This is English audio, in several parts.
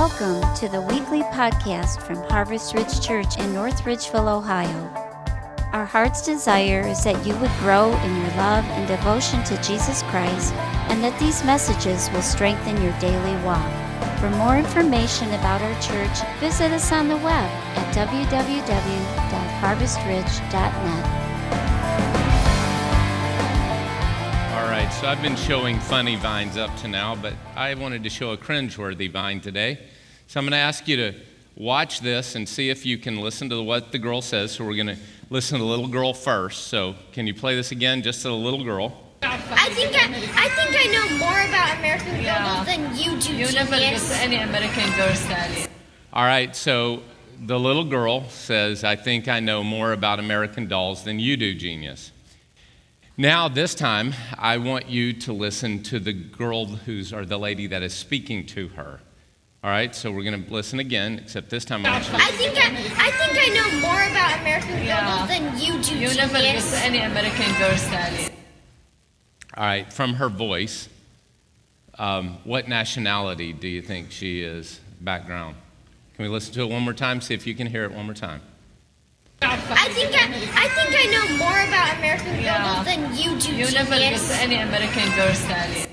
Welcome to the weekly podcast from Harvest Ridge Church in North Ridgeville, Ohio. Our heart's desire is that you would grow in your love and devotion to Jesus Christ, and that these messages will strengthen your daily walk. For more information about our church, visit us on the web at www.harvestridge.net. All right, so I've been showing funny vines up to now, but I wanted to show a cringeworthy vine today. So I'm going to ask you to watch this and see if you can listen to what the girl says. So we're going to listen to the little girl first. So can you play this again, just to the little girl? I think I know more about American Girl than you do, You never get any American Girl study. All right, so the little girl says, I think I know more about American Dolls than you do, genius. Now, this time, I want you to listen to the girl or the lady that is speaking to her. All right, so we're going to listen again, except this time I want you to I think I know more about American Girl than you do, You never get any American Girl study. All right, from her voice, what nationality do you think she is? Background. Can we listen to it one more time? See if you can hear it one more time. I think I know more about American Girl than you do, You never get any American Girl study.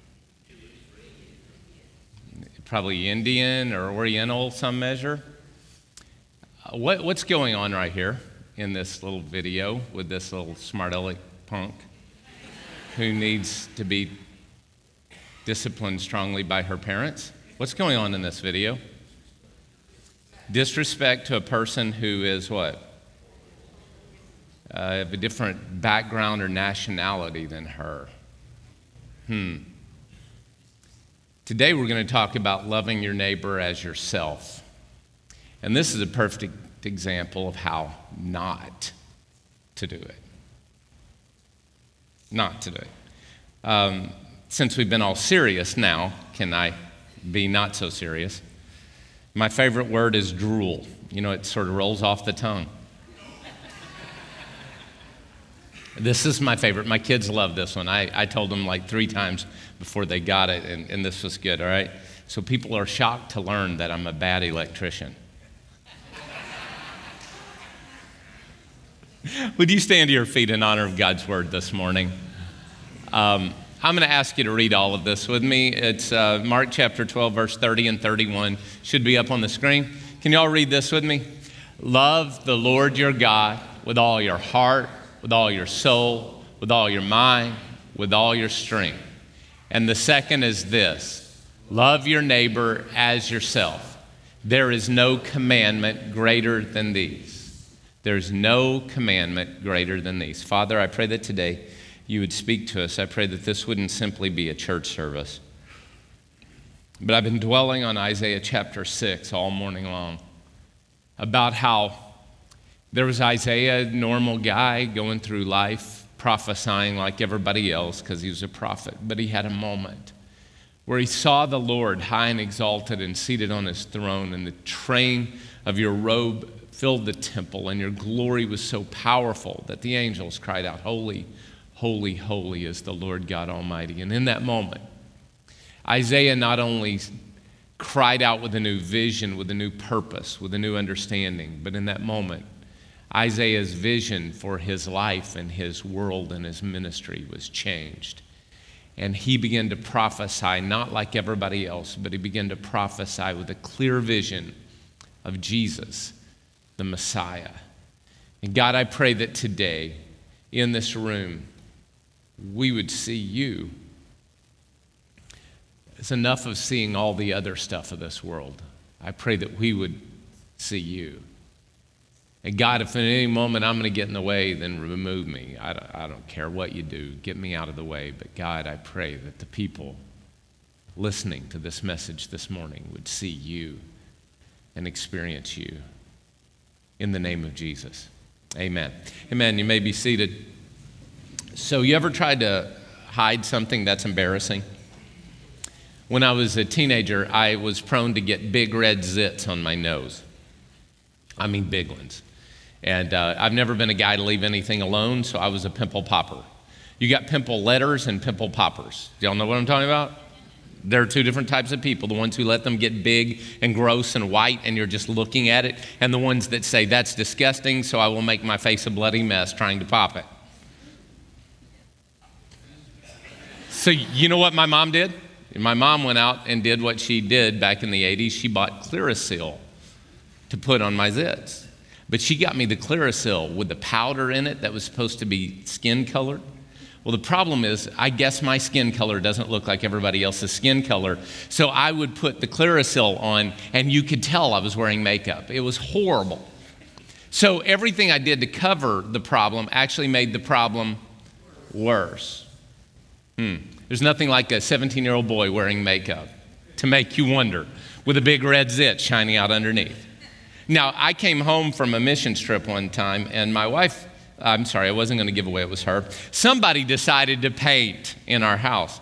Probably Indian or Oriental, some measure. What's going on right here in this little video with this little smart aleck punk who needs to be disciplined strongly by her parents? What's going on in this video? Disrespect to a person who is what? Of a different background or nationality than her. Today we're going to talk about loving your neighbor as yourself. And this is a perfect example of how not to do it. Not to do it. Since we've been all serious now, can I be not so serious? My favorite word is drool. You know, it sort of rolls off the tongue. This is my favorite. My kids love this one. I told them like 3 times before they got it, and this was good, all right? So people are shocked to learn that I'm a bad electrician. Would you stand to your feet in honor of God's word this morning? I'm going to ask you to read all of this with me. It's Mark chapter 12, verse 30 and 31. Should be up on the screen. Can you all read this with me? Love the Lord your God with all your heart, with all your soul, with all your mind, with all your strength. And the second is this: love your neighbor as yourself. There is no commandment greater than these. There's no commandment greater than these. Father, I pray that today you would speak to us. I pray that this wouldn't simply be a church service. But I've been dwelling on Isaiah chapter 6 all morning long about how there was Isaiah, a normal guy going through life, prophesying like everybody else because he was a prophet. But he had a moment where he saw the Lord high and exalted and seated on his throne, and the train of your robe filled the temple, and your glory was so powerful that the angels cried out, "Holy, holy, holy is the Lord God Almighty." And in that moment, Isaiah not only cried out with a new vision, with a new purpose, with a new understanding, but in that moment, Isaiah's vision for his life and his world and his ministry was changed. And he began to prophesy, not like everybody else, but he began to prophesy with a clear vision of Jesus, the Messiah. And God, I pray that today, in this room, we would see you. It's enough of seeing all the other stuff of this world. I pray that we would see you. And God, if at any moment I'm going to get in the way, then remove me. I don't care what you do. Get me out of the way. But God, I pray that the people listening to this message this morning would see you and experience you. In the name of Jesus. Amen. Amen. You may be seated. So you ever tried to hide something that's embarrassing? When I was a teenager, I was prone to get big red zits on my nose. I mean big ones. And I've never been a guy to leave anything alone, so I was a pimple popper. You got pimple letters and pimple poppers. Do y'all know what I'm talking about? There are two different types of people, the ones who let them get big and gross and white and you're just looking at it, and the ones that say, that's disgusting, so I will make my face a bloody mess trying to pop it. So you know what my mom did? My mom went out and did what she did back in the 80s. She bought Clearasil to put on my zits. But she got me the Clearasil with the powder in it that was supposed to be skin colored. Well, the problem is, I guess my skin color doesn't look like everybody else's skin color. So I would put the Clearasil on, and you could tell I was wearing makeup. It was horrible. So everything I did to cover the problem actually made the problem worse. There's nothing like a 17-year-old boy wearing makeup to make you wonder, with a big red zit shining out underneath. Now, I came home from a missions trip one time, and my wife, I'm sorry, I wasn't going to give away it was her. Somebody decided to paint in our house.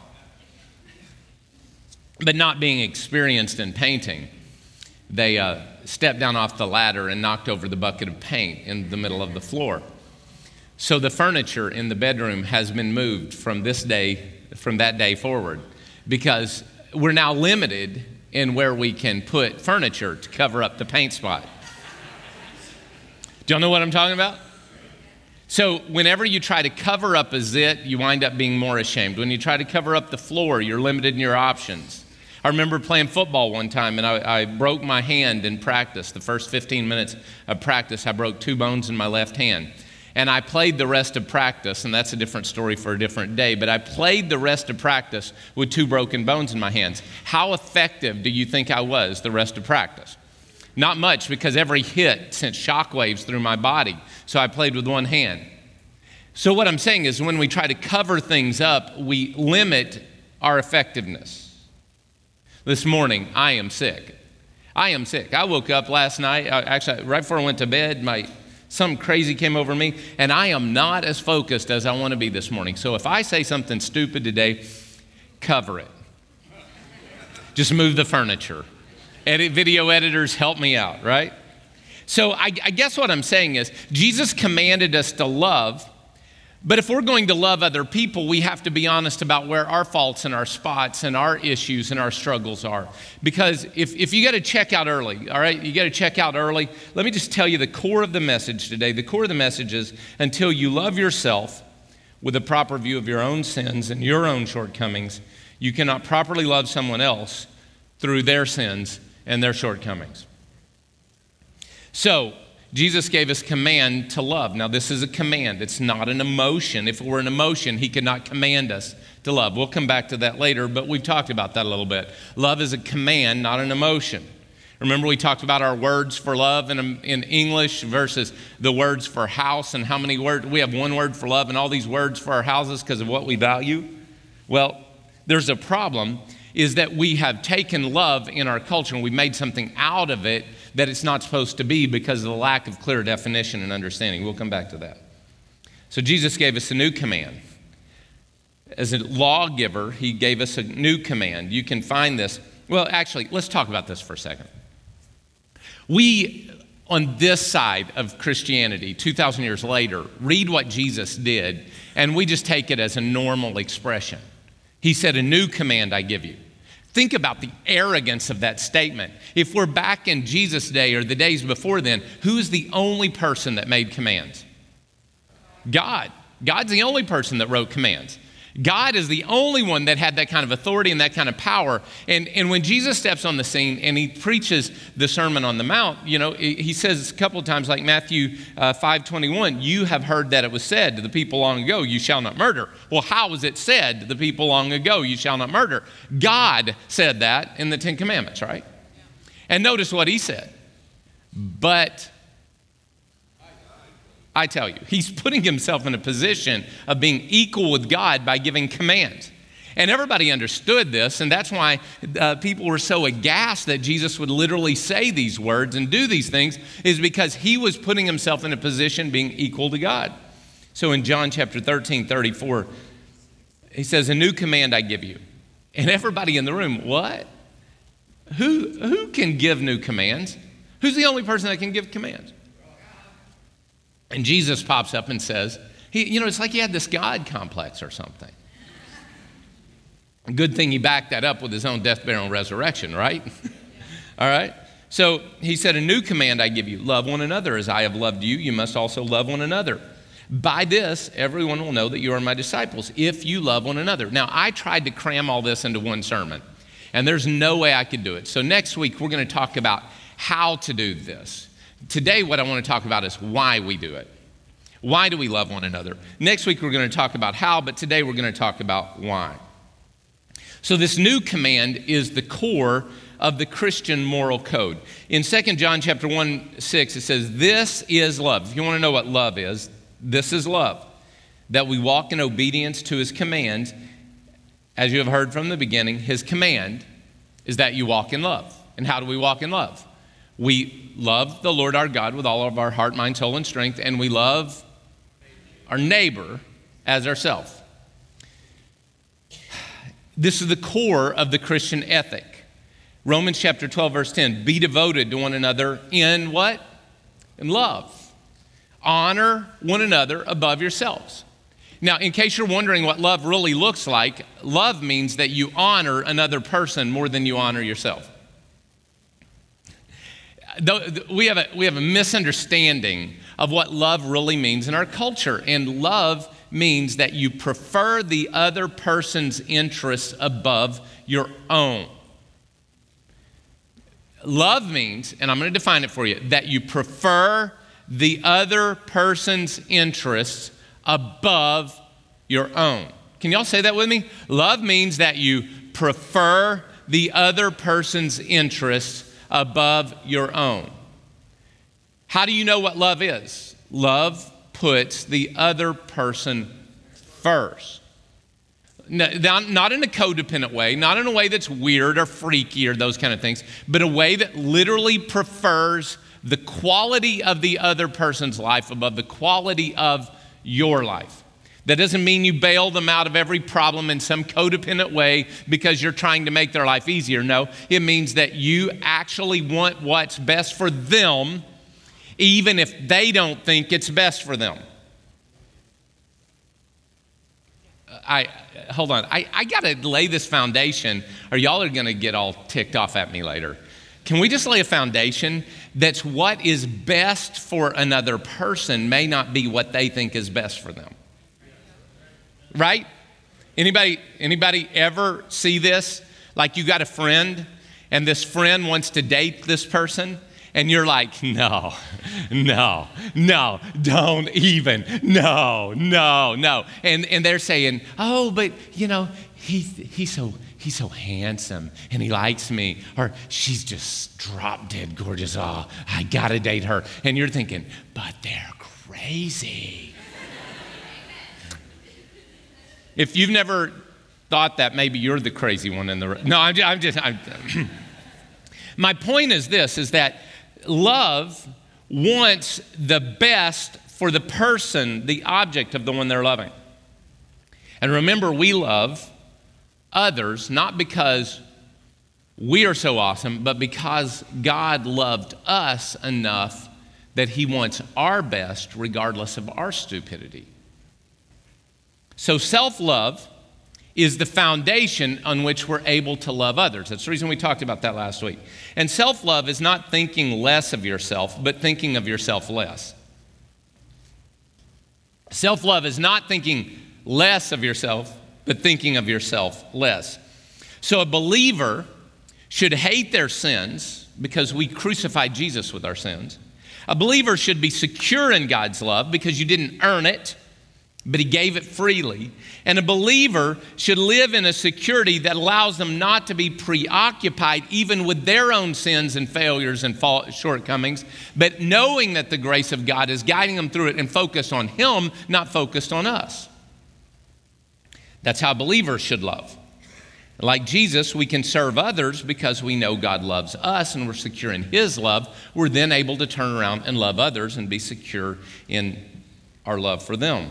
But not being experienced in painting, they stepped down off the ladder and knocked over the bucket of paint in the middle of the floor. So the furniture in the bedroom has been moved from that day forward, because we're now limited in where we can put furniture to cover up the paint spot. Do y'all know what I'm talking about? So whenever you try to cover up a zit, you wind up being more ashamed. When you try to cover up the floor, you're limited in your options. I remember playing football one time, and I broke my hand in practice. The first 15 minutes of practice, I broke 2 bones in my left hand. And I played the rest of practice, and that's a different story for a different day, but I played the rest of practice with 2 broken bones in my hands. How effective do you think I was the rest of practice? Not much, because every hit sent shockwaves through my body, so I played with one hand. So what I'm saying is, when we try to cover things up, we limit our effectiveness. This morning, I am sick. I woke up last night, actually right before I went to bed, something crazy came over me, and I am not as focused as I want to be this morning. So if I say something stupid today, cover it. Just move the furniture. Video editors, help me out, right? So I guess what I'm saying is, Jesus commanded us to love, but if we're going to love other people, we have to be honest about where our faults and our spots and our issues and our struggles are. Because if you got to check out early, all right, you got to check out early. Let me just tell you the core of the message today. The core of the message is, until you love yourself with a proper view of your own sins and your own shortcomings, you cannot properly love someone else through their sins and their shortcomings. So, Jesus gave us command to love. Now, this is a command. It's not an emotion. If it were an emotion, he could not command us to love. We'll come back to that later, but we've talked about that a little bit. Love is a command, not an emotion. Remember, we talked about our words for love in English versus the words for house, and how many words. We have one word for love and all these words for our houses because of what we value. Well, there's a problem, is that we have taken love in our culture and we've made something out of it that it's not supposed to be because of the lack of clear definition and understanding. We'll come back to that. So Jesus gave us a new command. As a lawgiver, he gave us a new command. You can find this. Well, actually, let's talk about this for a second. We, on this side of Christianity, 2,000 years later, read what Jesus did, and we just take it as a normal expression. He said, a new command I give you. Think about the arrogance of that statement. If we're back in Jesus' day or the days before then, who's the only person that made commands? God. God's the only person that wrote commands. God is the only one that had that kind of authority and that kind of power. And when Jesus steps on the scene and he preaches the Sermon on the Mount, you know, he says a couple of times, like Matthew 5:21, you have heard that it was said to the people long ago, you shall not murder. Well, how was it said to the people long ago, you shall not murder? God said that in the 10 Commandments, right? And notice what he said. But I tell you, he's putting himself in a position of being equal with God by giving commands. And everybody understood this, and that's why people were so aghast that Jesus would literally say these words and do these things, is because he was putting himself in a position being equal to God. So in John chapter 13:34, he says, a new command I give you. And everybody in the room, what? Who can give new commands? Who's the only person that can give commands? And Jesus pops up and says, it's like he had this God complex or something. Good thing he backed that up with his own death, burial, and resurrection, right? All right. So he said, a new command I give you, love one another as I have loved you. You must also love one another. By this, everyone will know that you are my disciples, if you love one another. Now, I tried to cram all this into one sermon, and there's no way I could do it. So next week, we're going to talk about how to do this. Today, what I want to talk about is why we do it. Why do we love one another? Next week, we're going to talk about how, but today we're going to talk about why. So this new command is the core of the Christian moral code. In 2 John chapter 1:6, it says, this is love. If you want to know what love is, this is love, that we walk in obedience to his commands. As you have heard from the beginning, his command is that you walk in love. And how do we walk in love? We love the Lord our God with all of our heart, mind, soul, and strength, and we love our neighbor as ourselves. This is the core of the Christian ethic. Romans chapter 12, verse 10, be devoted to one another in what? In love. Honor one another above yourselves. Now, in case you're wondering what love really looks like, love means that you honor another person more than you honor yourself. We have a misunderstanding of what love really means in our culture. And love means that you prefer the other person's interests above your own. Love means, and I'm going to define it for you, that you prefer the other person's interests above your own. Can y'all say that with me? Love means that you prefer the other person's interests above your own. How do you know what love is? Love puts the other person first. Not in a codependent way, not in a way that's weird or freaky or those kind of things, but a way that literally prefers the quality of the other person's life above the quality of your life. That doesn't mean you bail them out of every problem in some codependent way because you're trying to make their life easier. No, it means that you actually want what's best for them, even if they don't think it's best for them. Hold on. I got to lay this foundation, or y'all are going to get all ticked off at me later. Can we just lay a foundation that's what is best for another person may not be what they think is best for them? Right? Anybody ever see this? Like you got a friend, and this friend wants to date this person, and you're like, no, don't even, no. And they're saying, oh, but you know, he's so handsome and he likes me, or she's just drop dead gorgeous. Oh, I gotta date her. And you're thinking, but they're crazy. If you've never thought that, maybe you're the crazy one in the room. No, I'm just. My point is this, is that love wants the best for the person, the object of the one they're loving. And remember, we love others not because we are so awesome, but because God loved us enough that he wants our best regardless of our stupidity. So self-love is the foundation on which we're able to love others. That's the reason we talked about that last week. And self-love is not thinking less of yourself, but thinking of yourself less. Self-love is not thinking less of yourself, but thinking of yourself less. So a believer should hate their sins because we crucified Jesus with our sins. A believer should be secure in God's love because you didn't earn it, but he gave it freely. And a believer should live in a security that allows them not to be preoccupied even with their own sins and failures and shortcomings, but knowing that the grace of God is guiding them through it and focused on him, not focused on us. That's how believers should love. Like Jesus, we can serve others because we know God loves us and we're secure in his love. We're then able to turn around and love others and be secure in our love for them.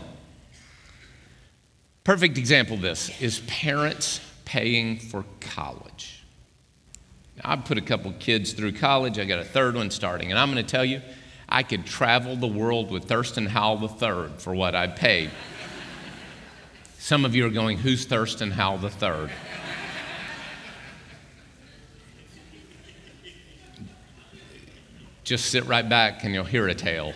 Perfect example of this is parents paying for college. Now, I put a couple kids through college. I got a third one starting. And I'm going to tell you, I could travel the world with Thurston Howell III for what I paid. Some of you are going, who's Thurston Howell III? Just sit right back and you'll hear a tale.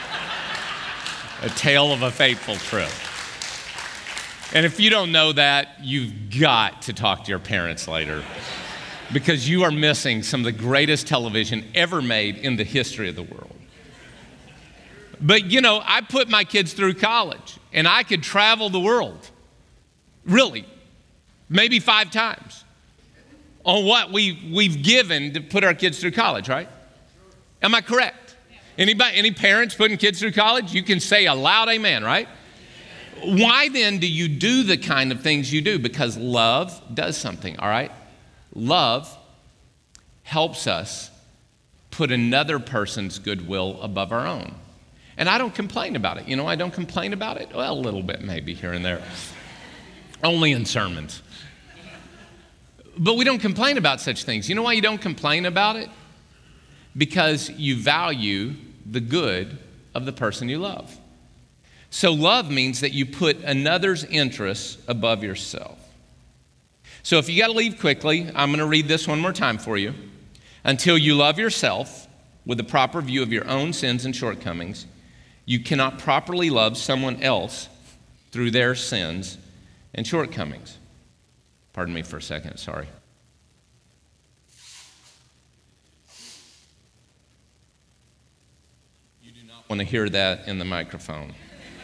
A tale of a fateful trip. And if you don't know that, you've got to talk to your parents later, because you are missing some of the greatest television ever made in the history of the world. But you know, I put my kids through college and I could travel the world, really, maybe 5 times on what we've given to put our kids through college, right? Am I correct? Any parents putting kids through college? You can say a loud amen, right? Why then do you do the kind of things you do? Because love does something, all right? Love helps us put another person's goodwill above our own. And I don't complain about it. You know, I don't complain about it. Well, a little bit maybe here and there. Only in sermons. But we don't complain about such things. You know why you don't complain about it? Because you value the good of the person you love. So love means that you put another's interests above yourself. So if you got to leave quickly, I'm going to read this one more time for you. Until you love yourself with a proper view of your own sins and shortcomings, you cannot properly love someone else through their sins and shortcomings. Pardon me for a second, sorry. You do not want to hear that in the microphone.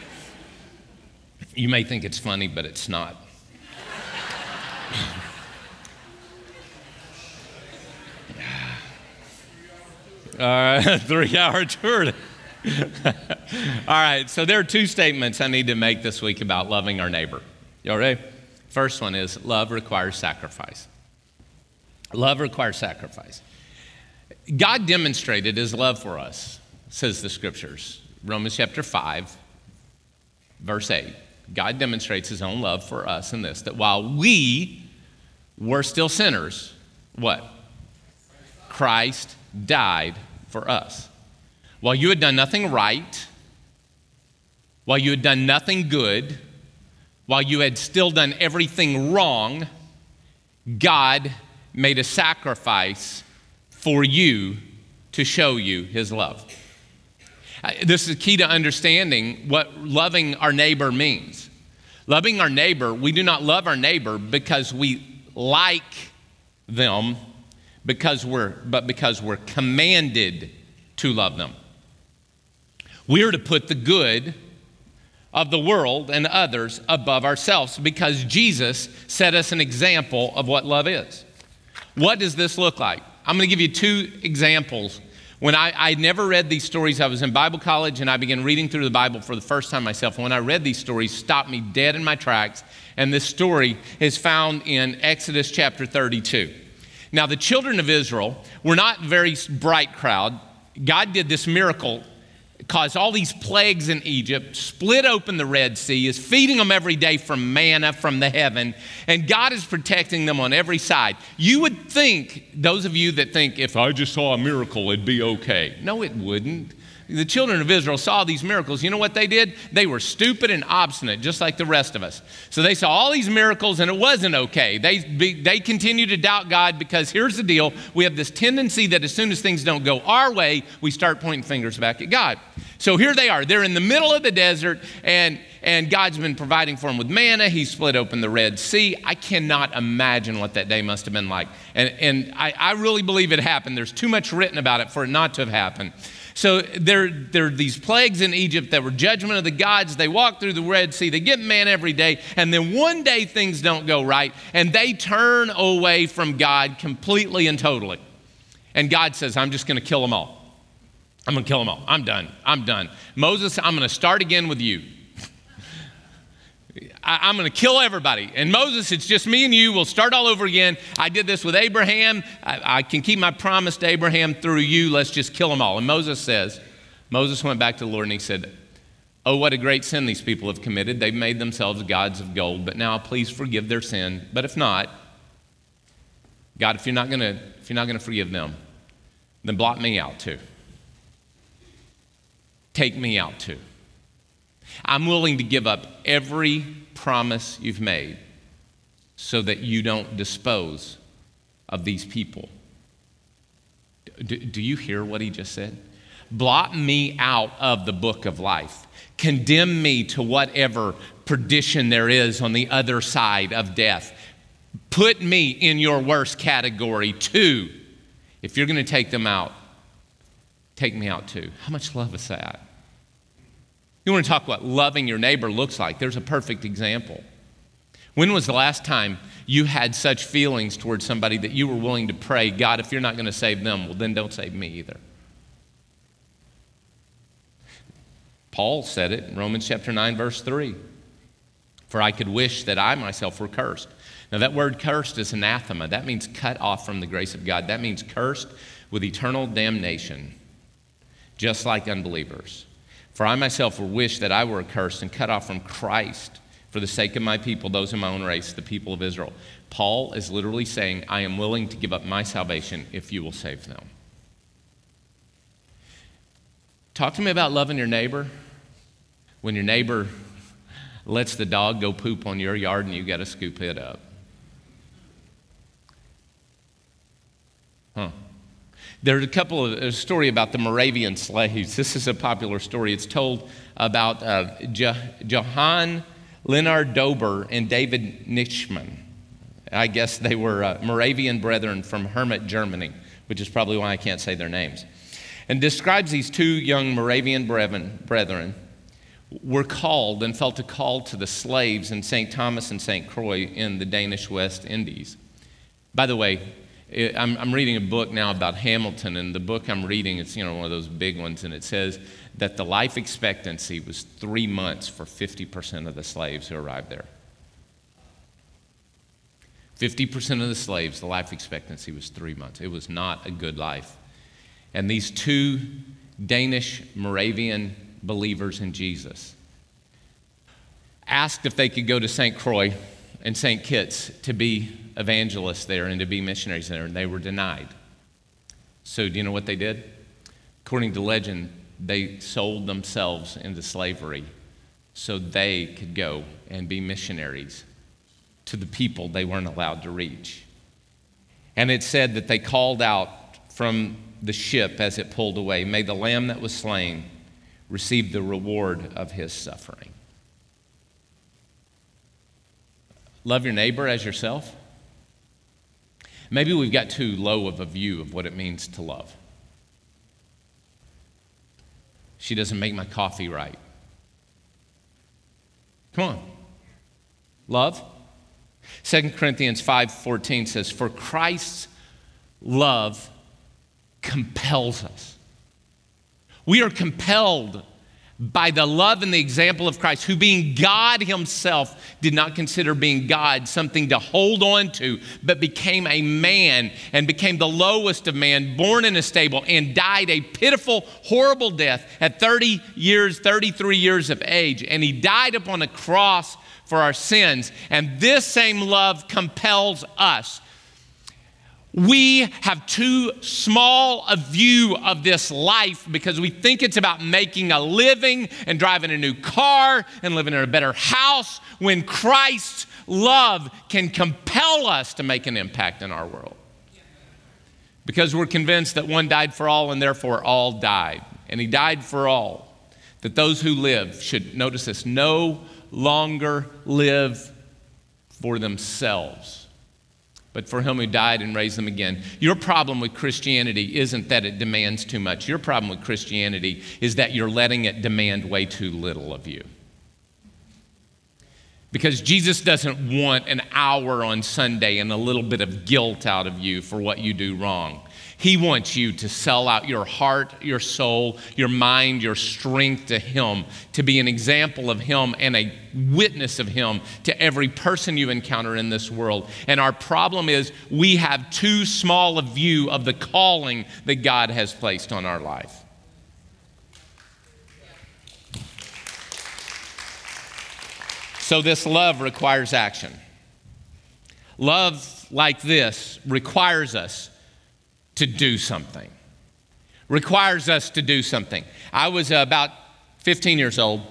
You may think it's funny, but it's not. All right, 3-hour tour. All right, so there are 2 statements I need to make this week about loving our neighbor. You all ready? First one is love requires sacrifice. Love requires sacrifice. God demonstrated his love for us, says the scriptures. Romans chapter 5, verse 8. God demonstrates his own love for us in this, that while we were still sinners, what? Christ died for us. While you had done nothing right, while you had done nothing good, while you had still done everything wrong, God made a sacrifice for you to show you his love. This is key to understanding what loving our neighbor means. Loving our neighbor, we do not love our neighbor because we like them, but because we're commanded to love them. We are to put the good of the world and others above ourselves because Jesus set us an example of what love is. What does this look like? I'm going to give you 2 examples. When I never read these stories, I was in Bible college and I began reading through the Bible for the first time myself. And when I read these stories, stopped me dead in my tracks. And this story is found in Exodus chapter 32. Now, the children of Israel were not a very bright crowd. God did this miracle, caused all these plagues in Egypt, split open the Red Sea, is feeding them every day from manna from the heaven, and God is protecting them on every side. You would think, those of you that think, if I just saw a miracle, it'd be okay. No, it wouldn't. The children of Israel saw these miracles. You know what they did? They were stupid and obstinate, just like the rest of us. So they saw all these miracles and it wasn't okay. They continue to doubt God because here's the deal. We have this tendency that as soon as things don't go our way, we start pointing fingers back at God. So here they are. They're in the middle of the desert and God's been providing for them with manna. He split open the Red Sea. I cannot imagine what that day must have been like. And I really believe it happened. There's too much written about it for it not to have happened. So there are these plagues in Egypt that were judgment of the gods. They walk through the Red Sea. They get manna every day. And then one day things don't go right. And they turn away from God completely and totally. And God says, I'm just going to kill them all. I'm going to kill them all. I'm done. Moses, I'm going to start again with you. I'm going to kill everybody. And Moses, it's just me and you. We'll start all over again. I did this with Abraham. I can keep my promise to Abraham through you. Let's just kill them all. And Moses went back to the Lord and he said, oh, what a great sin these people have committed. They've made themselves gods of gold. But now please forgive their sin. But if not, God, if you're not going to forgive them, then blot me out too. Take me out too. I'm willing to give up every promise you've made so that you don't dispose of these people. Do you hear what he just said? Blot me out of the book of life. Condemn me to whatever perdition there is on the other side of death. Put me in your worst category too. If you're going to take them out, take me out too. How much love is that? You want to talk what loving your neighbor looks like? There's a perfect example. When was the last time you had such feelings towards somebody that you were willing to pray, God, if you're not going to save them, well, then don't save me either? Paul said it in Romans chapter 9, verse 3. For I could wish that I myself were cursed. Now that word cursed is anathema. That means cut off from the grace of God. That means cursed with eternal damnation, just like unbelievers. For I myself would wish that I were accursed and cut off from Christ for the sake of my people, those in my own race, the people of Israel. Paul is literally saying, I am willing to give up my salvation if you will save them. Talk to me about loving your neighbor. When your neighbor lets the dog go poop on your yard and you got to scoop it up. There's a story about the Moravian slaves. This is a popular story. It's told about Johann Leonard Dober and David Nischmann. I guess they were Moravian brethren from Hermit, Germany, which is probably why I can't say their names. And describes these two young Moravian brethren were called and felt a call to the slaves in St. Thomas and St. Croix in the Danish West Indies. By the way, I'm reading a book now about Hamilton, and the book I'm reading, it's one of those big ones, and it says that the life expectancy was 3 months for 50% of the slaves who arrived there. 50% of the slaves, the life expectancy was 3 months. It was not a good life. And these two Danish Moravian believers in Jesus asked if they could go to St. Croix and St. Kitts to be evangelists there and to be missionaries there, and they were denied. So do you know what they did? According to legend, they sold themselves into slavery so they could go and be missionaries to the people they weren't allowed to reach. And it said that they called out from the ship as it pulled away, may the lamb that was slain receive the reward of his suffering. Love your neighbor as yourself. Maybe we've got too low of a view of what it means to love. She doesn't make my coffee right. Come on. Love. 2 Corinthians 5:14 says, for Christ's love compels us. We are compelled by the love and the example of Christ, who being God himself did not consider being God something to hold on to, but became a man and became the lowest of man, born in a stable, and died a pitiful, horrible death at 33 years of age. And he died upon a cross for our sins. And this same love compels us. We have too small a view of this life because we think it's about making a living and driving a new car and living in a better house, when Christ's love can compel us to make an impact in our world. Because we're convinced that one died for all and therefore all died. And he died for all, that those who live should, notice this, no longer live for themselves, but for him who died and raised them again. Your problem with Christianity isn't that it demands too much. Your problem with Christianity is that you're letting it demand way too little of you. Because Jesus doesn't want an hour on Sunday and a little bit of guilt out of you for what you do wrong. He wants you to sell out your heart, your soul, your mind, your strength to him, to be an example of him and a witness of him to every person you encounter in this world. And our problem is we have too small a view of the calling that God has placed on our life. So this love requires action. Love like this requires us to do something. Requires us to do something. I was about 15 years old,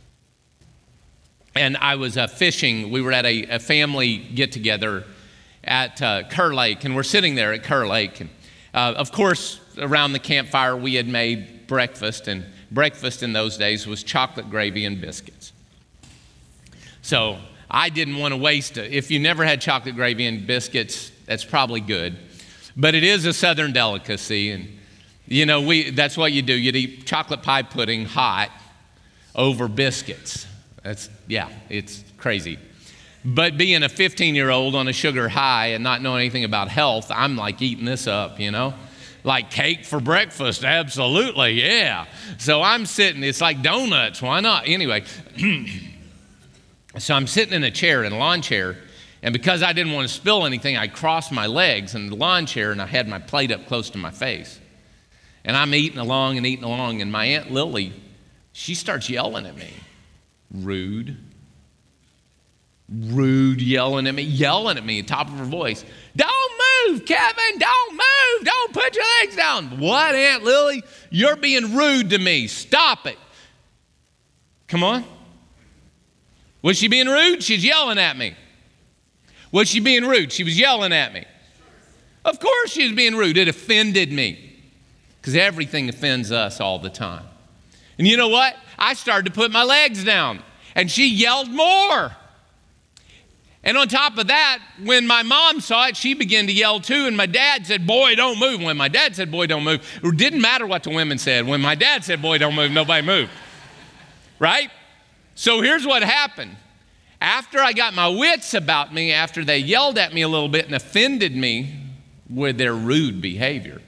and I was fishing. We were at a family get-together at Kerr Lake, and we're sitting there at Kerr Lake. And Of course, around the campfire, we had made breakfast, and breakfast in those days was chocolate gravy and biscuits. So I didn't want to waste it. If you never had chocolate gravy and biscuits, that's probably good. But it is a Southern delicacy, and that's what you do. You'd eat chocolate pie pudding hot over biscuits. It's crazy. But being a 15-year-old on a sugar high and not knowing anything about health, I'm like eating this up, Like cake for breakfast, absolutely, yeah. So I'm sitting, it's like donuts, why not? Anyway, so I'm sitting in a lawn chair, and because I didn't want to spill anything, I crossed my legs in the lawn chair, and I had my plate up close to my face. And I'm eating along, and my Aunt Lily, she starts yelling at me. Rude, yelling at me, top of her voice. Don't move, Kevin, don't move, don't put your legs down. What, Aunt Lily? You're being rude to me, stop it. Come on. Was she being rude? She's yelling at me. Was she being rude? She was yelling at me. Of course she was being rude. It offended me, because everything offends us all the time. And you know what? I started to put my legs down, and she yelled more. And on top of that, when my mom saw it, she began to yell too, and my dad said, boy, don't move. When my dad said, boy, don't move, it didn't matter what the women said. When my dad said, boy, don't move, nobody moved, right? So here's what happened. After I got my wits about me, after they yelled at me a little bit and offended me with their rude behavior,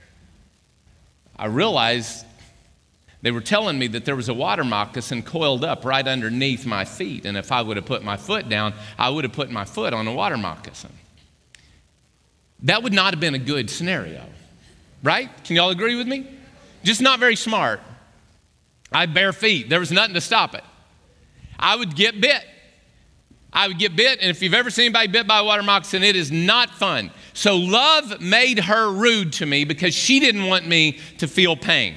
I realized they were telling me that there was a water moccasin coiled up right underneath my feet. And if I would have put my foot down, I would have put my foot on a water moccasin. That would not have been a good scenario, right? Can y'all agree with me? Just not very smart. I had bare feet. There was nothing to stop it. I would get bit. And if you've ever seen anybody bit by a water moccasin, it is not fun. So love made her rude to me because she didn't want me to feel pain.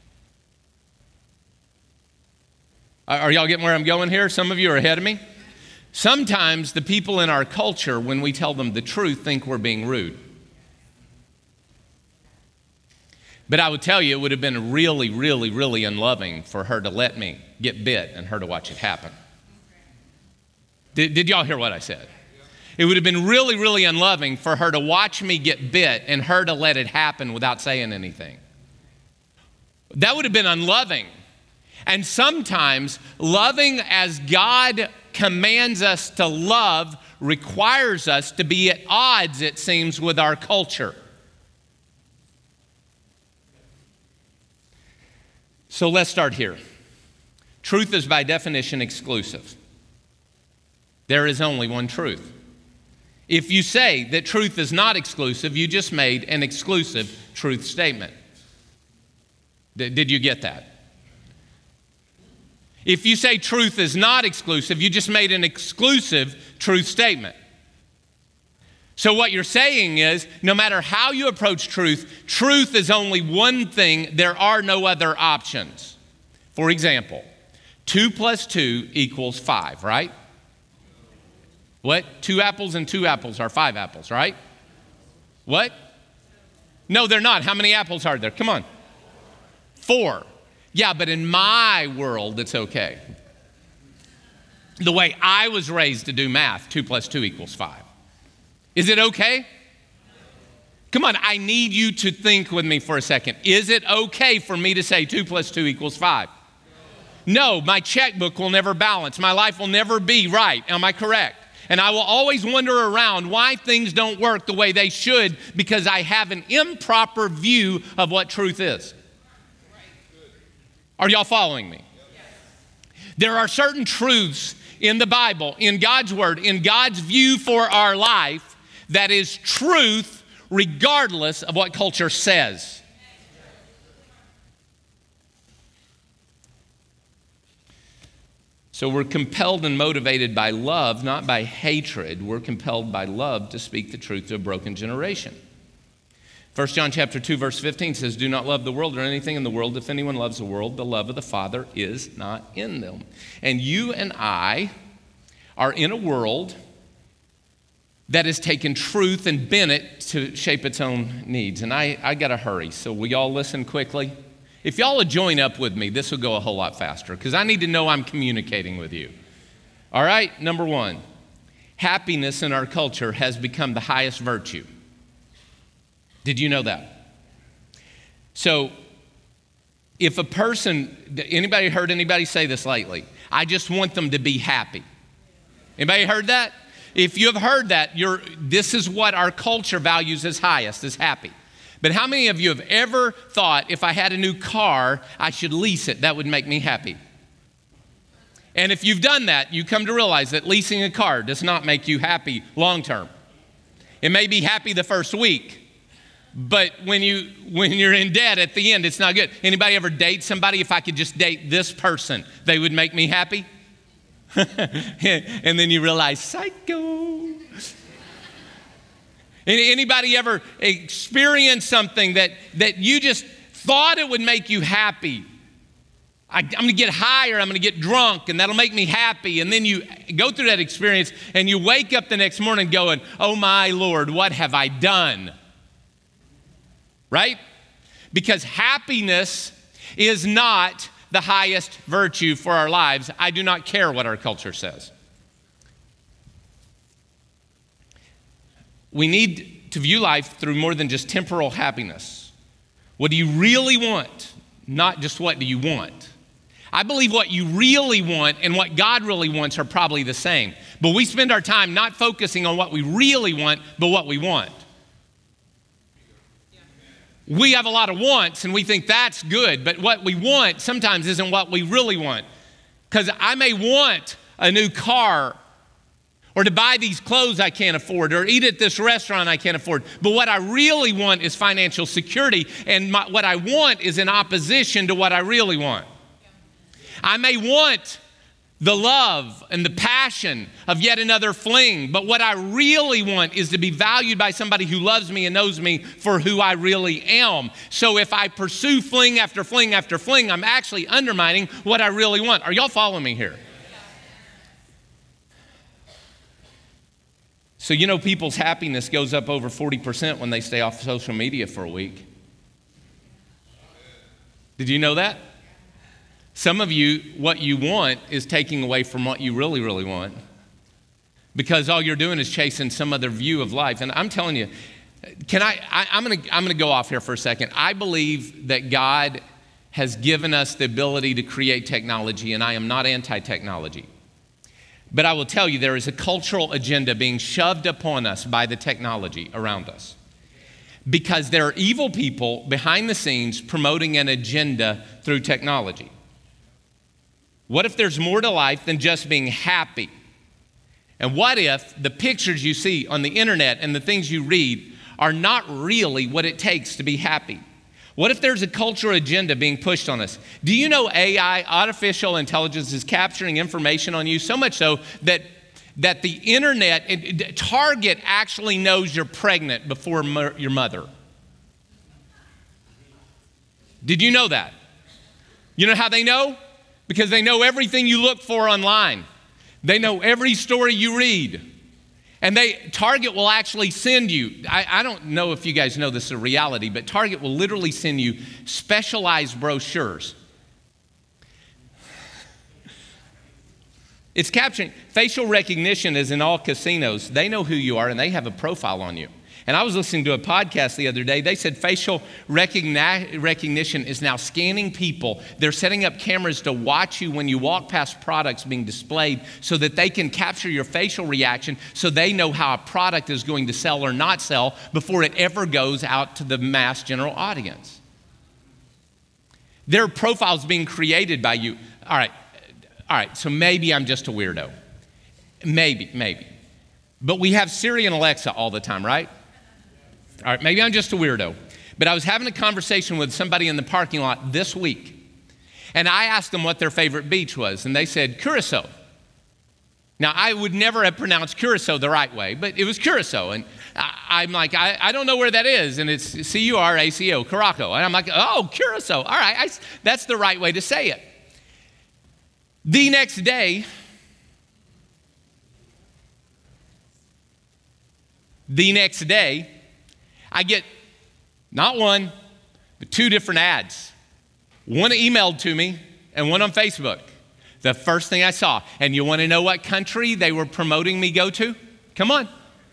Are y'all getting where I'm going here? Some of you are ahead of me. Sometimes the people in our culture, when we tell them the truth, think we're being rude. But I would tell you, it would have been really, really, really unloving for her to let me get bit and her to watch it happen. Did y'all hear what I said? It would have been really, really unloving for her to watch me get bit and her to let it happen without saying anything. That would have been unloving. And sometimes loving as God commands us to love requires us to be at odds, it seems, with our culture. So let's start here. Truth is by definition exclusive. There is only one truth. If you say that truth is not exclusive, you just made an exclusive truth statement. Did you get that? If you say truth is not exclusive, you just made an exclusive truth statement. So what you're saying is, no matter how you approach truth, truth is only one thing. There are no other options. For example, 2 + 2 = 5, right? What? 2 apples and 2 apples are 5 apples, right? What? No, they're not. How many apples are there? Come on. 4. Yeah, but in my world, it's okay. The way I was raised to do math, 2 + 2 = 5. Is it okay? Come on, I need you to think with me for a second. Is it okay for me to say 2 + 2 = 5? No, my checkbook will never balance. My life will never be right. Am I correct? And I will always wonder around why things don't work the way they should because I have an improper view of what truth is. Are y'all following me? There are certain truths in the Bible, in God's Word, in God's view for our life that is truth regardless of what culture says. So we're compelled and motivated by love, not by hatred. We're compelled by love to speak the truth to a broken generation. 1 John chapter 2, verse 15 says, do not love the world or anything in the world. If anyone loves the world, the love of the Father is not in them. And you and I are in a world that has taken truth and bent it to shape its own needs. And I got to hurry, so will y'all listen quickly? If y'all will join up with me, this will go a whole lot faster because I need to know I'm communicating with you. All right, number one, happiness in our culture has become the highest virtue. Did you know that? So if a person, anybody heard anybody say this lately? I just want them to be happy. Anybody heard that? If you have heard that, this is what our culture values as highest, as happy. But how many of you have ever thought, if I had a new car, I should lease it? That would make me happy. And if you've done that, you come to realize that leasing a car does not make you happy long term. It may be happy the first week, but when you're in debt at the end, it's not good. Anybody ever date somebody? If I could just date this person, they would make me happy? And then you realize, psycho. Anybody ever experienced something that you just thought it would make you happy? I'm going to get high or I'm going to get drunk and that'll make me happy. And then you go through that experience and you wake up the next morning going, oh my Lord, what have I done? Right? Because happiness is not the highest virtue for our lives. I do not care what our culture says. We need to view life through more than just temporal happiness. What do you really want? Not just what do you want. I believe what you really want and what God really wants are probably the same. But we spend our time not focusing on what we really want, but what we want. We have a lot of wants and we think that's good, but what we want sometimes isn't what we really want. Because I may want a new car or to buy these clothes I can't afford, or eat at this restaurant I can't afford. But what I really want is financial security, and what I want is in opposition to what I really want. I may want the love and the passion of yet another fling, but what I really want is to be valued by somebody who loves me and knows me for who I really am. So if I pursue fling after fling after fling, I'm actually undermining what I really want. Are y'all following me here? So you know people's happiness goes up over 40% when they stay off social media for a week. Did you know that? Some of you, what you want is taking away from what you really, really want. Because all you're doing is chasing some other view of life. And I'm telling you, I'm gonna go off here for a second. I believe that God has given us the ability to create technology, and I am not anti-technology. But I will tell you, there is a cultural agenda being shoved upon us by the technology around us. Because there are evil people behind the scenes promoting an agenda through technology. What if there's more to life than just being happy? And what if the pictures you see on the internet and the things you read are not really what it takes to be happy? What if there's a cultural agenda being pushed on us? Do you know AI, artificial intelligence, is capturing information on you so much so that the internet, Target actually knows you're pregnant before your mother? Did you know that? You know how they know? Because they know everything you look for online. They know every story you read. And Target will actually send you, I don't know if you guys know this is a reality, but Target will literally send you specialized brochures. It's capturing, facial recognition is in all casinos. They know who you are and they have a profile on you. And I was listening to a podcast the other day. They said facial recognition is now scanning people. They're setting up cameras to watch you when you walk past products being displayed so that they can capture your facial reaction so they know how a product is going to sell or not sell before it ever goes out to the mass general audience. There are profiles being created by you. All right, so maybe I'm just a weirdo. Maybe. But we have Siri and Alexa all the time, right? All right, maybe I'm just a weirdo, but I was having a conversation with somebody in the parking lot this week, and I asked them what their favorite beach was, and they said Curacao. Now, I would never have pronounced Curacao the right way, but it was Curacao, and I'm like, I don't know where that is, and it's C-U-R-A-C-O, Curacao, and I'm like, oh, Curacao, all right, that's the right way to say it. The next day, The next day, I get not one, but 2 different ads. One emailed to me and one on Facebook. The first thing I saw, and you want to know what country they were promoting me go to? Come on.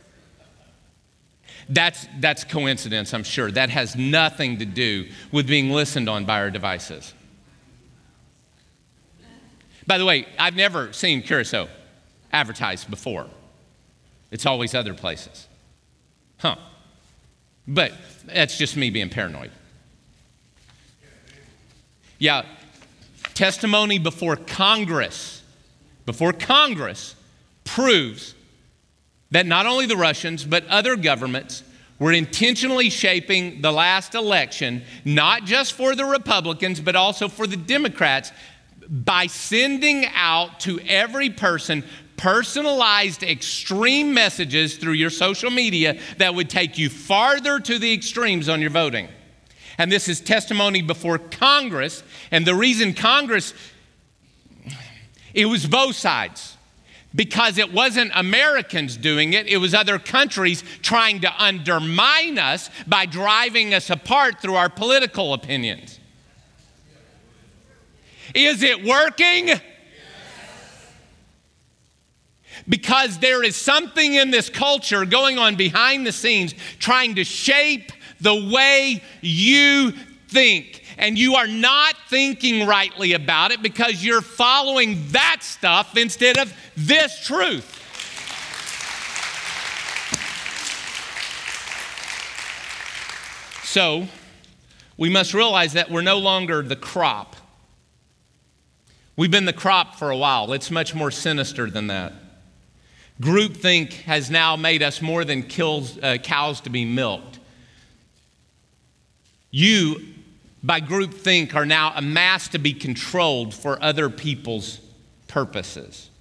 That's coincidence, I'm sure. That has nothing to do with being listened on by our devices. By the way, I've never seen Curacao advertised before. It's always other places. But that's just me being paranoid. Yeah, testimony before Congress proves that not only the Russians, but other governments were intentionally shaping the last election, not just for the Republicans, but also for the Democrats, by sending out to every person personalized extreme messages through your social media that would take you farther to the extremes on your voting. And this is testimony before Congress. And the reason Congress, it was both sides. Because it wasn't Americans doing it, it was other countries trying to undermine us by driving us apart through our political opinions. Is it working? Yes. Because there is something in this culture going on behind the scenes trying to shape the way you think. And you are not thinking rightly about it because you're following that stuff instead of this truth. So, we must realize that we're no longer the crop. We've been the crop for a while. It's much more sinister than that. Groupthink has now made us more than cows to be milked. You, by groupthink, are now amassed to be controlled for other people's purposes.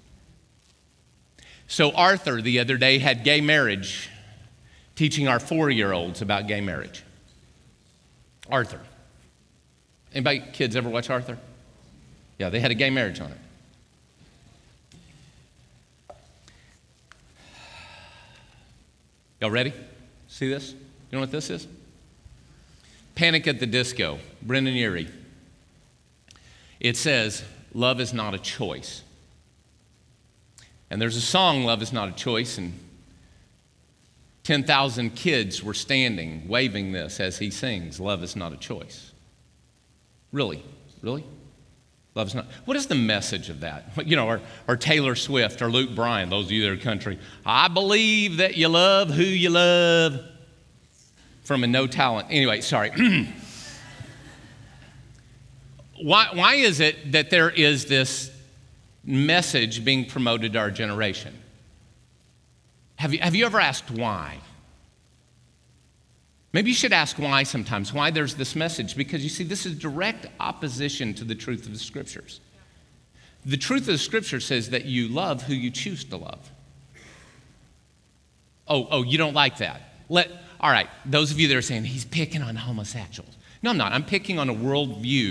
So Arthur the other day had gay marriage, teaching our 4-year-olds about gay marriage. Arthur. Anybody, kids, ever watch Arthur? Yeah, they had a gay marriage on it. Y'all ready? See this? You know what this is? Panic at the Disco, Brendan Urie. It says, love is not a choice. And there's a song, Love is Not a Choice, and 10,000 kids were standing, waving this as he sings, love is not a choice. Really? Really? Love is not. What is the message of that? You know, or Taylor Swift or Luke Bryan, those of you that are country. I believe that you love who you love. From a no talent. Anyway, sorry. Why is it that there is this message being promoted to our generation? Have you ever asked why? Maybe you should ask why sometimes, why there's this message. Because you see, this is direct opposition to the truth of the Scriptures. The truth of the Scripture says that you love who you choose to love. Oh, you don't like that. All right, those of you that are saying, he's picking on homosexuals. No, I'm not. I'm picking on a worldview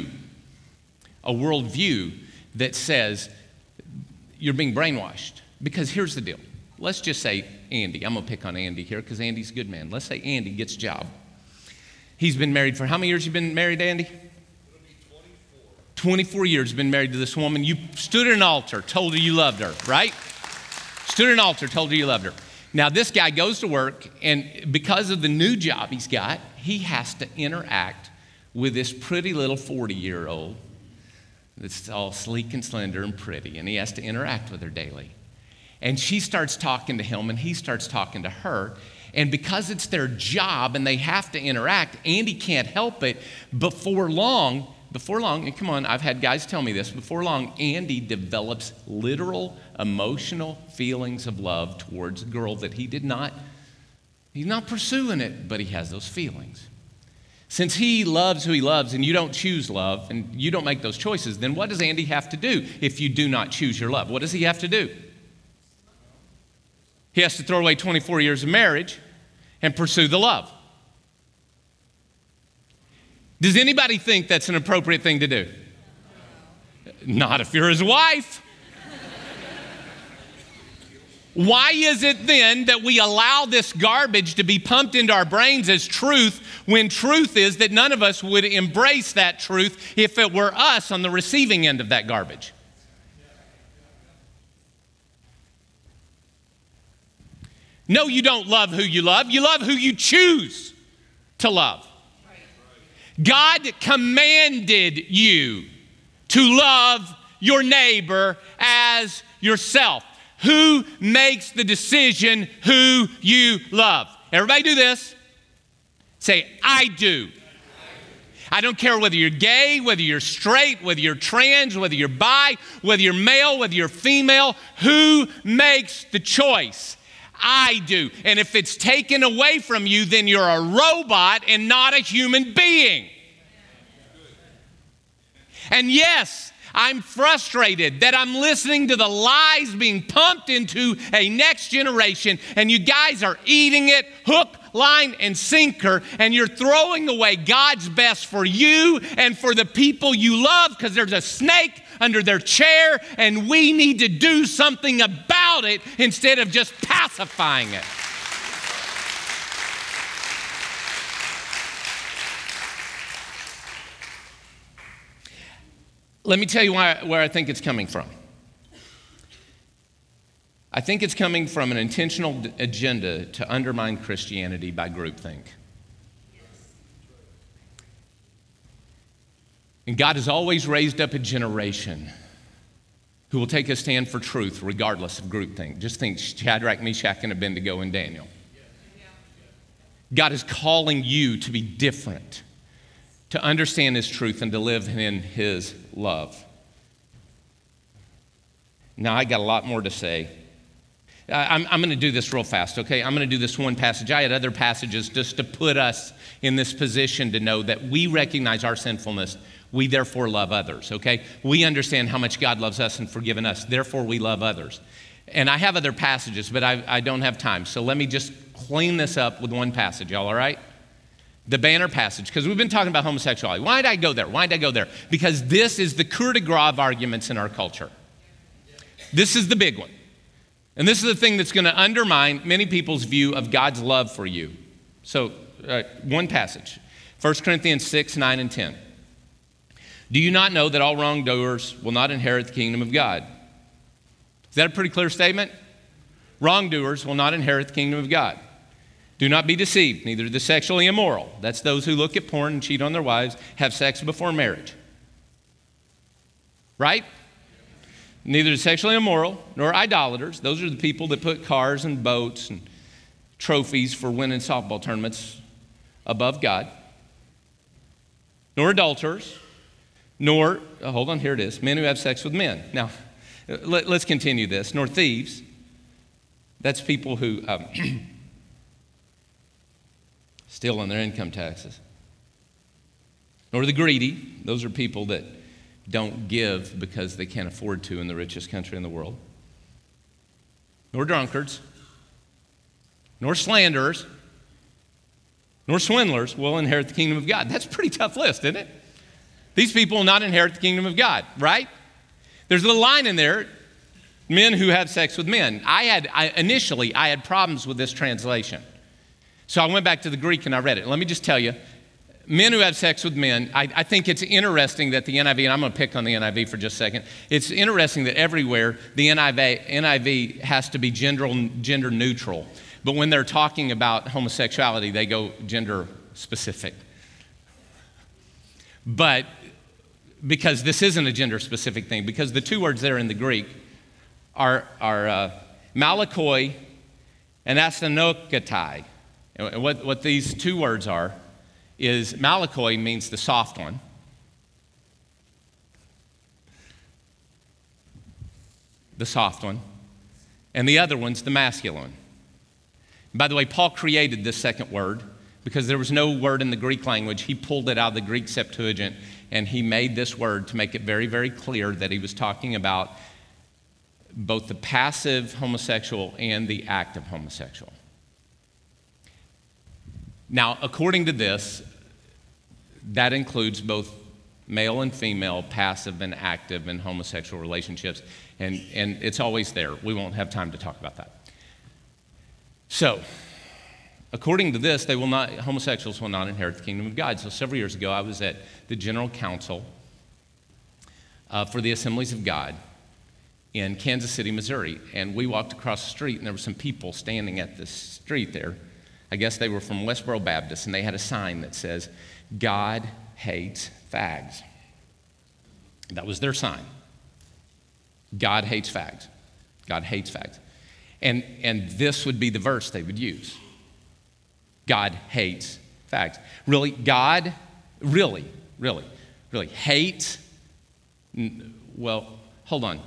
that says you're being brainwashed. Because here's the deal. Let's just say Andy. I'm going to pick on Andy here because Andy's a good man. Let's say Andy gets a job. He's been married for how many years you been married, Andy? It'll be 24 years been married to this woman. You stood at an altar, told her you loved her, right? Stood at an altar, told her you loved her. Now, this guy goes to work, and because of the new job he's got, he has to interact with this pretty little 40-year-old that's all sleek and slender and pretty, and he has to interact with her daily. And she starts talking to him, and he starts talking to her. And because it's their job and they have to interact, Andy can't help it. Before long, and come on, I've had guys tell me this, before long, Andy develops literal emotional feelings of love towards a girl that he's not pursuing it, but he has those feelings. Since he loves who he loves and you don't choose love and you don't make those choices, then what does Andy have to do if you do not choose your love? What does he have to do? He has to throw away 24 years of marriage and pursue the love. Does anybody think that's an appropriate thing to do? Not if you're his wife. Why is it then that we allow this garbage to be pumped into our brains as truth when truth is that none of us would embrace that truth if it were us on the receiving end of that garbage? No, you don't love who you love. You love who you choose to love. God commanded you to love your neighbor as yourself. Who makes the decision who you love? Everybody do this. Say, I do. I don't care whether you're gay, whether you're straight, whether you're trans, whether you're bi, whether you're male, whether you're female. Who makes the choice? I do. And if it's taken away from you, then you're a robot and not a human being. And yes, I'm frustrated that I'm listening to the lies being pumped into a next generation, and you guys are eating it hook, line, and sinker, and you're throwing away God's best for you and for the people you love because there's a snake under their chair, and we need to do something about it instead of just pacifying it. Let me tell you where I think it's coming from. I think it's coming from an intentional agenda to undermine Christianity by groupthink. And God has always raised up a generation who will take a stand for truth regardless of groupthink. Just think Shadrach, Meshach, and Abednego and Daniel. God is calling you to be different, to understand His truth and to live in His love. Now, I got a lot more to say. I'm going to do this real fast, okay? I'm going to do this one passage. I had other passages just to put us in this position to know that we recognize our sinfulness. We therefore love others, okay? We understand how much God loves us and forgiven us. Therefore, we love others. And I have other passages, but I don't have time. So let me just clean this up with one passage, y'all, all right? The banner passage, because we've been talking about homosexuality. Why did I go there? Why did I go there? Because this is the coup de grace of arguments in our culture. This is the big one. And this is the thing that's going to undermine many people's view of God's love for you. So, one passage, 1 Corinthians 6, 9, and 10. Do you not know that all wrongdoers will not inherit the kingdom of God? Is that a pretty clear statement? Wrongdoers will not inherit the kingdom of God. Do not be deceived, neither the sexually immoral, that's those who look at porn and cheat on their wives, have sex before marriage. Right? Neither the sexually immoral nor idolaters, those are the people that put cars and boats and trophies for winning softball tournaments above God. Nor adulterers, nor, hold on, here it is, men who have sex with men. Now, let's continue this. Nor thieves, that's people who steal on their income taxes. Nor the greedy, those are people that don't give because they can't afford to in the richest country in the world. Nor drunkards, nor slanderers, nor swindlers will inherit the kingdom of God. That's a pretty tough list, isn't it? These people will not inherit the kingdom of God, right? There's a little line in there, men who have sex with men. Initially, I had problems with this translation. So I went back to the Greek and I read it. Let me just tell you, men who have sex with men, I think it's interesting that the NIV, and I'm going to pick on the NIV for just a second. It's interesting that everywhere the NIV has to be gender neutral. But when they're talking about homosexuality, they go gender specific. But because this isn't a gender specific thing, because the two words there in the Greek are malakoi and asthenokatai. And what these two words are is malakoi means the soft one. The soft one. And the other one's the masculine. By the way, Paul created this second word because there was no word in the Greek language. He pulled it out of the Greek Septuagint and he made this word to make it very, very clear that he was talking about both the passive homosexual and the active homosexual. Now, according to this, that includes both male and female, passive and active in homosexual relationships, and it's always there. We won't have time to talk about that. So, according to this, homosexuals will not inherit the kingdom of God. So several years ago, I was at the General Council for the Assemblies of God in Kansas City, Missouri. And we walked across the street, and there were some people standing at the street there. I guess they were from Westboro Baptist, and they had a sign that says, "God hates fags." That was their sign. God hates fags. God hates fags. And this would be the verse they would use. God hates fags. Really, God really hates, well, hold on.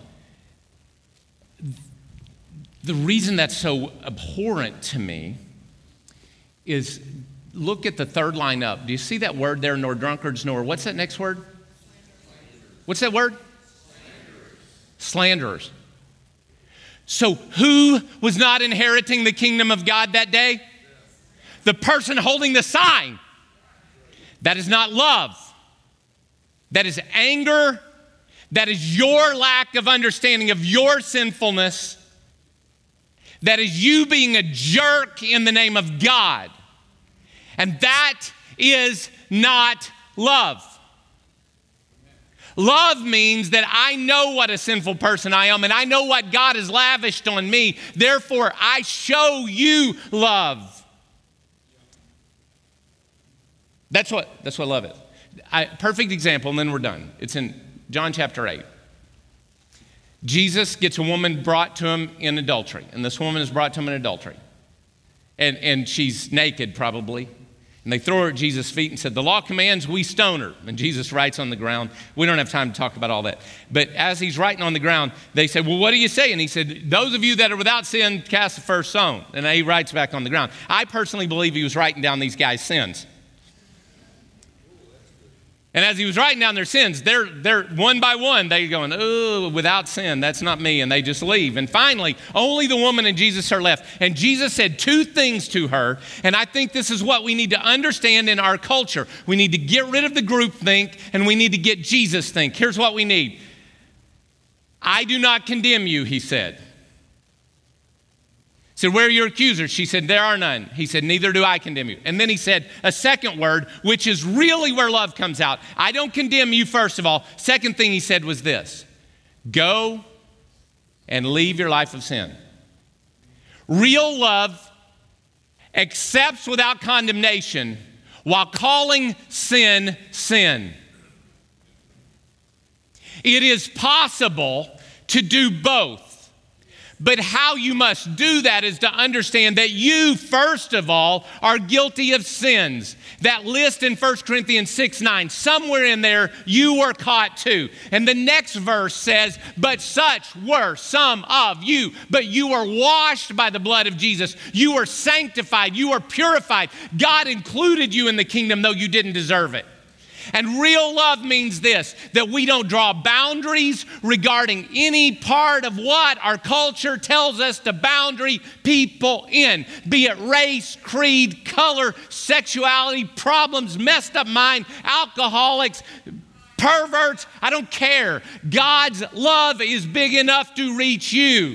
The reason that's so abhorrent to me is look at the third line up. Do you see that word there, nor drunkards, nor, what's that next word? What's that word? Slanderers. So who was not inheriting the kingdom of God that day? The person holding the sign. That is not love. That is anger. That is your lack of understanding of your sinfulness. That is you being a jerk in the name of God. And that is not love. Love means that I know what a sinful person I am, and I know what God has lavished on me. Therefore, I show you love. That's what love is. Perfect example, and then we're done. It's in John chapter 8. Jesus gets a woman brought to him in adultery, and this woman is brought to him in adultery. And she's naked probably. And they throw her at Jesus' feet and said, "The law commands we stone her." And Jesus writes on the ground. We don't have time to talk about all that. But as he's writing on the ground, they said, "Well, what do you say?" And he said, "Those of you that are without sin, cast the first stone." And he writes back on the ground. I personally believe he was writing down these guys' sins. And as he was writing down their sins, they're one by one, they're going, "Oh, without sin, that's not me." And they just leave. And finally, only the woman and Jesus are left. And Jesus said two things to her. And I think this is what we need to understand in our culture. We need to get rid of the groupthink, and we need to get Jesus think. Here's what we need. "I do not condemn you," he said. He said, "Where are your accusers?" She said, "There are none." He said, "Neither do I condemn you." And then he said a second word, which is really where love comes out. "I don't condemn you," first of all. Second thing he said was this: "Go and leave your life of sin." Real love accepts without condemnation while calling sin, sin. It is possible to do both. But how you must do that is to understand that you, first of all, are guilty of sins. That list in 1 Corinthians 6:9, somewhere in there, you were caught too. And the next verse says, "But such were some of you. But you were washed by the blood of Jesus. You were sanctified. You were purified. God included you in the kingdom, though you didn't deserve it." And real love means this, that we don't draw boundaries regarding any part of what our culture tells us to boundary people in, be it race, creed, color, sexuality, problems, messed up mind, alcoholics, perverts. I don't care. God's love is big enough to reach you.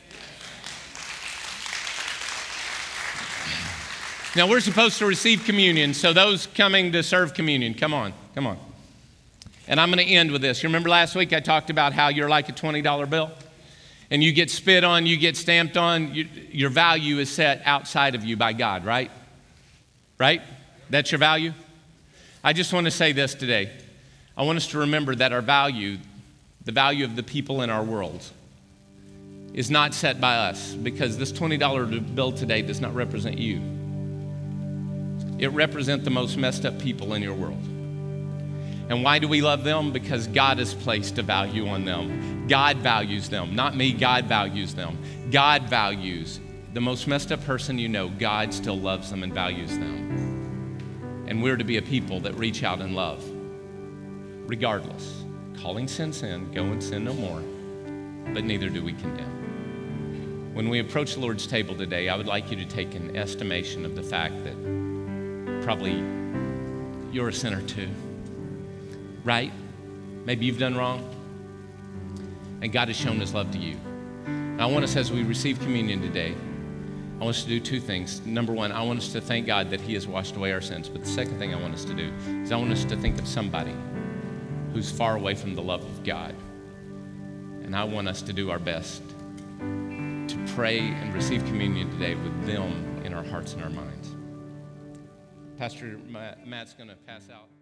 Now, we're supposed to receive communion, so those coming to serve communion, come on. And I'm going to end with this. You remember last week I talked about how you're like a $20 bill? And you get spit on, you get stamped on, your value is set outside of you by God, right? Right? That's your value? I just want to say this today. I want us to remember that our value, the value of the people in our world, is not set by us, because this $20 bill today does not represent you. It represents the most messed up people in your world. And why do we love them? Because God has placed a value on them. God values them, not me. God values them. God values the most messed up person you know. God still loves them and values them. And we're to be a people that reach out in love, regardless. Calling sin, sin, go and sin no more. But neither do we condemn. When we approach the Lord's table today, I would like you to take an estimation of the fact that probably you're a sinner too, right? Maybe you've done wrong, and God has shown his love to you. I want us, as we receive communion today, I want us to do two things. Number one, I want us to thank God that he has washed away our sins. But the second thing I want us to do is I want us to think of somebody who's far away from the love of God. And I want us to do our best to pray and receive communion today with them in our hearts and our minds. Pastor Matt's going to pass out.